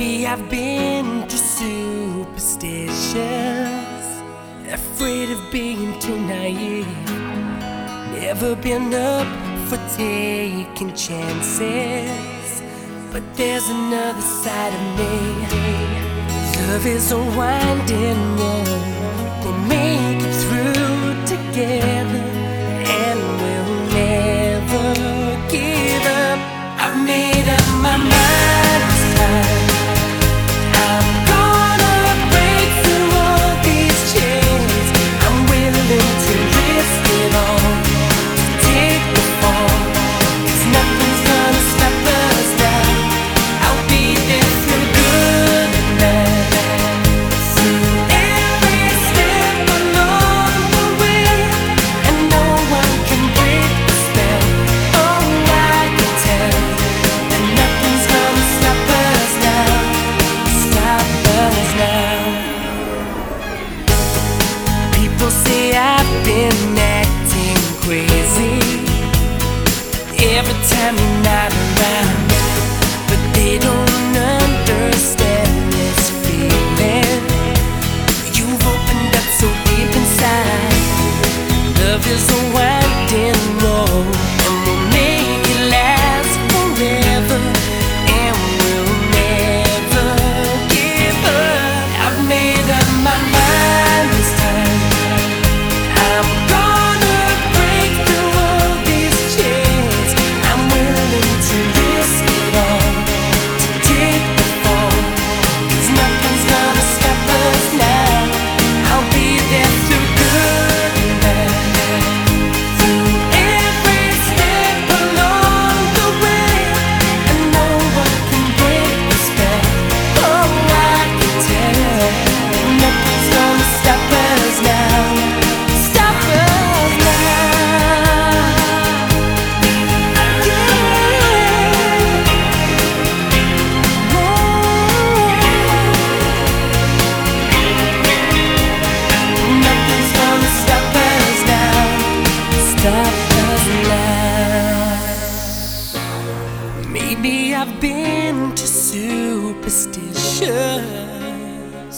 Maybe I've been too superstitious, afraid of being too naive. Never been up for taking chances, but there's another side of me. Love is a winding road, we'll make it through together, and we'll never give up. I've made up my mind this time. I'm gonna break through all these chains. I'm willing to risk it all, to take the fall, 'cause nothing's gonna stop us now. I'll be there through good and bad, through every step along the way, and no one can break the spell. Oh, I can tell that nothing's gonna stop us now, stop us now. People say I've been acting crazy every time you're not around, but they don't understand this feeling you've opened up so deep inside. Love is a winding road, and we'll make it last forever, and we'll never give up. I've made up my mind this time. I'm gonna break through all these chains. I'm willing to risk it all, to take the fall, 'cause nothing's gonna stop us now. I'll be there through good and bad, through every step along the way, and no one can break the spell. Oh, I can tell nothing's gonna stop us now, stop us now. Nothing's gonna stop us now, stop us now. Maybe I've been too superstitious.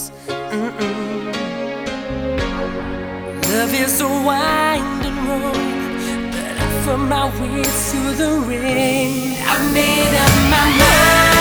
Love is a winding road, but I found my way through the rain. I've made up my mind.